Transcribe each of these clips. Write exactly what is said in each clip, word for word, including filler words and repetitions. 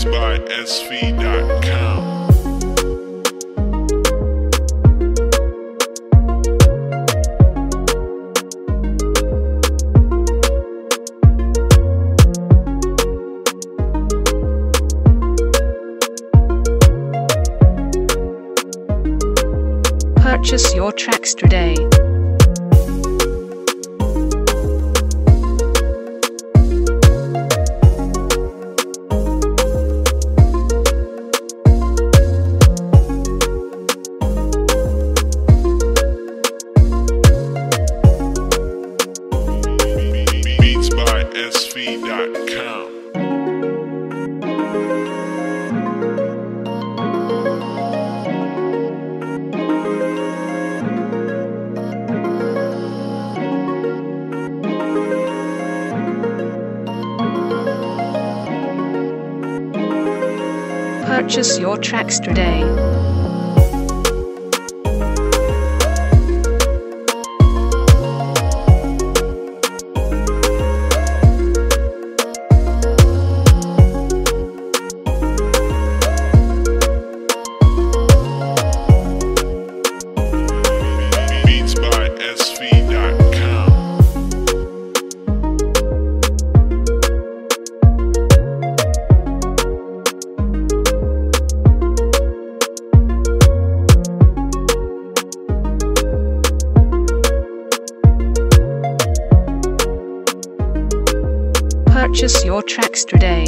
Beats by S V dot com. Purchase your tracks today. Beats by S V dot com. Purchase your tracks today. Beats by S V dot com. Purchase your tracks today.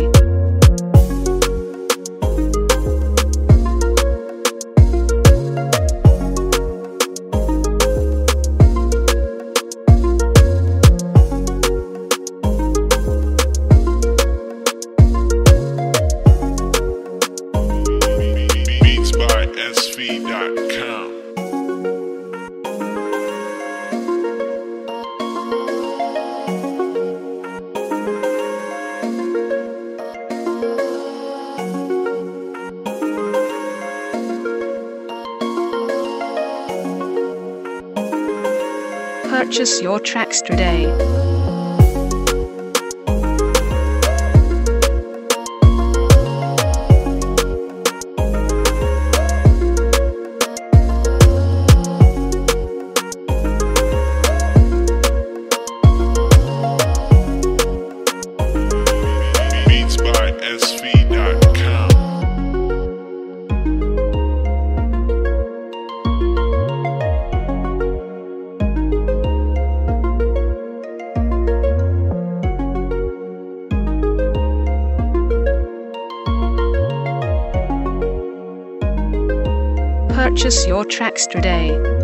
Beats by S V dot com. Purchase your tracks today. Beats by S V dot com. Purchase your tracks today.